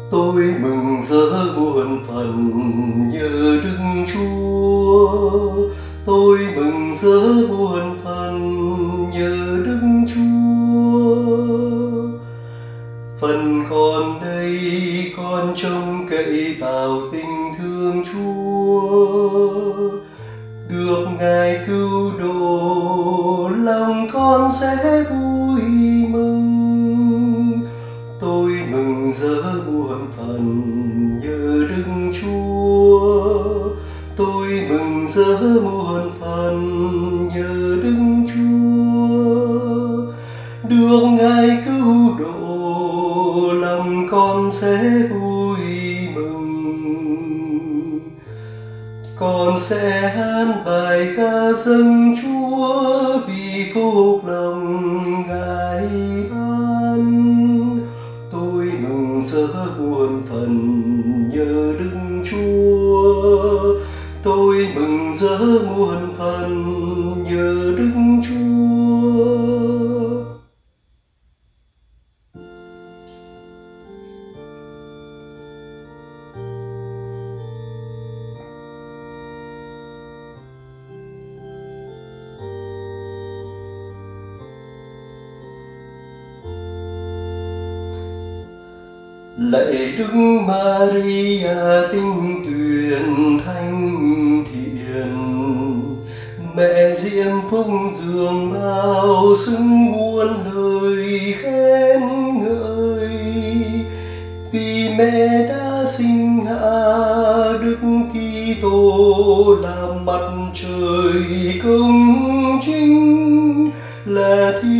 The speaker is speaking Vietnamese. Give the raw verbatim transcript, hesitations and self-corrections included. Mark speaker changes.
Speaker 1: Tôi mừng rỡ muôn phần nhờ Đức Chúa. Tôi mừng rỡ muôn phần nhờ Đức Chúa. Phần con đây con trông cậy vào tình thương Chúa. Được Ngài cứu độ, lòng con sẽ vui mừng. Tôi mừng rỡ muôn phần nhờ Đức Chúa. Tôi mừng rỡ muôn phần nhờ Đức Chúa. Được Ngài cứu độ, lòng con sẽ vui mừng. Con sẽ hát bài ca dâng Chúa vì phúc lòng Ngài ban. Tôi mừng rỡ muôn phần nhờ Đức Chúa. Tôi mừng rỡ muôn phần nhờ Đức Chúa. Lạy Đức Maria tinh tuyền thánh thiện, mẹ diễm phúc dường nào xứng muôn lời khen ngợi. Vì mẹ đã sinh hạ Đức Kitô làm mặt trời công chính, là thiên